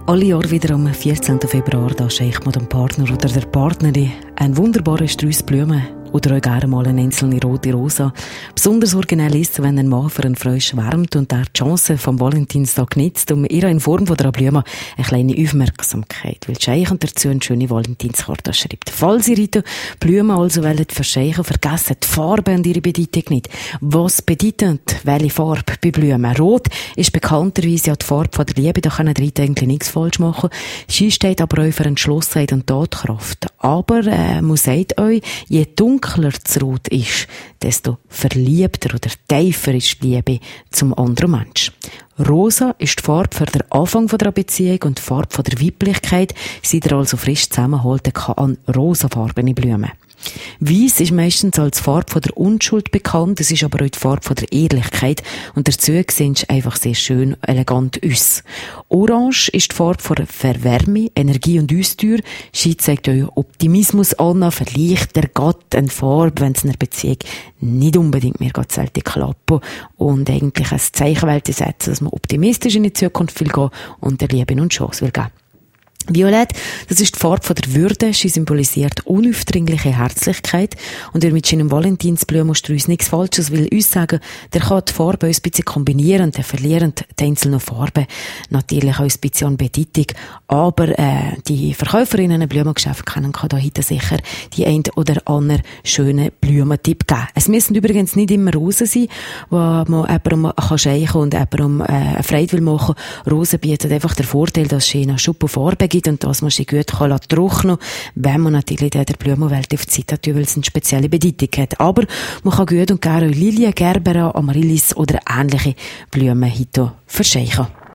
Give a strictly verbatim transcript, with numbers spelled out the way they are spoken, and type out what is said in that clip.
Alle Jahre wieder am vierzehnten Februar da schenkt man dem Partner oder der Partnerin einen wunderbaren Strauß Blumen oder auch gerne mal eine einzelne rote Rosa. Besonders originell ist, wenn ein Mann für eine Frau schwärmt und er die Chance vom Valentinstag nutzt, um ihr in Form von einer Blume eine kleine Aufmerksamkeit, weil Scheich und dazu eine schöne Valentinskarte schreibt. Falls ihr heute Blumen also wollt verschenken, vergessen die Farbe und ihre Bedeutung nicht. Was bedeutet welche Farbe bei Blumen? Rot ist bekannterweise ja die Farbe von der Liebe, da können die eigentlich nichts falsch machen. Sie steht aber auch für Entschlossenheit und Tatkraft. Aber äh, man sagt euch, je dunkler das Rot ist, desto verliebter oder tiefer ist die Liebe zum anderen Mensch. Rosa ist die Farbe für den Anfang der Beziehung und die Farbe der Weiblichkeit. Seid ihr also frisch zusammenhalten kann an rosafarbene Blumen. Weiss ist meistens als Farbe von der Unschuld bekannt, es ist aber auch die Farbe von der Ehrlichkeit und dazu sieht es einfach sehr schön elegant aus. Orange ist die Farbe von Verwärme, Energie und Austür. Sie zeigt euch Optimismus an, vielleicht der Gott eine Farbe, wenn es in einer Beziehung nicht unbedingt mehr geht, sollte klappen und eigentlich ein Zeichen setzen, dass man optimistisch in die Zukunft will gehen und der Liebe und Chance will geben. Violett, das ist die Farbe von der Würde. Sie symbolisiert unaufdringliche Herzlichkeit. Und ihr mit seinem Valentinsblumenstrauß nichts Falsches will uns sagen, der kann die Farbe ein bisschen kombinieren, der verlieren die einzelnen Farben natürlich auch ein bisschen an Bedeutung. Aber äh, die Verkäuferinnen in Blumengeschäft kennen, kann da heute sicher die ein oder andere schöne Blumentipp geben. Es müssen übrigens nicht immer Rosen sein, wo man jemandem kann scheichen und jemandem äh, eine Freude will machen. Rosen bieten einfach den Vorteil, dass sie eine Schuppe Farbe gibt und dass man sie gut kann trocknen, wenn man natürlich der Blumenwelt auf die Zeit hat, weil es eine spezielle Bedeutung hat. Aber man kann gut und gerne Lilien, Gerbera, Amaryllis oder ähnliche Blumen heute verschenken.